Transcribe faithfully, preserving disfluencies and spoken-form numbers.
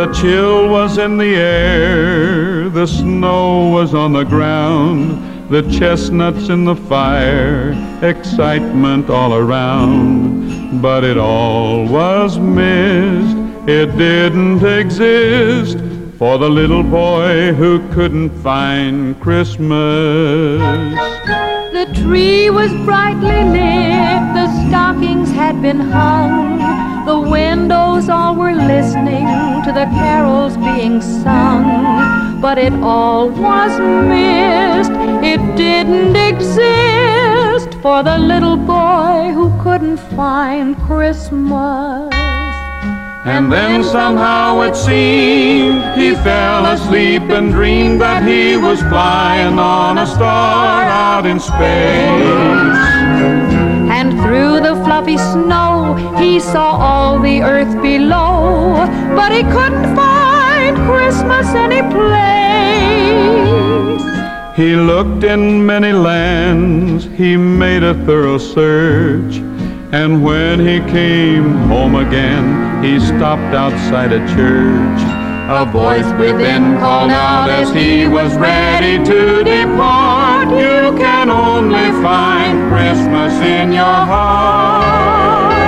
The chill was in the air, the snow was on the ground, the chestnuts in the fire, excitement all around. But it all was mist, it didn't exist for the little boy who couldn't find Christmas. The tree was brightly lit, the stockings had been hung, the windows all were listening to the carols being sung. But it all was mist, it didn't exist for the little boy who couldn't find Christmas. And then somehow it seemed he fell asleep and dreamed that he was flying on a star out in space. And through the fluffy snow he saw all the earth below, but he couldn't find Christmas any place. He looked in many lands, he made a thorough search, and when he came home again, he stopped outside a church. A voice within called out as he was ready to depart, "You can only find Christmas in your heart."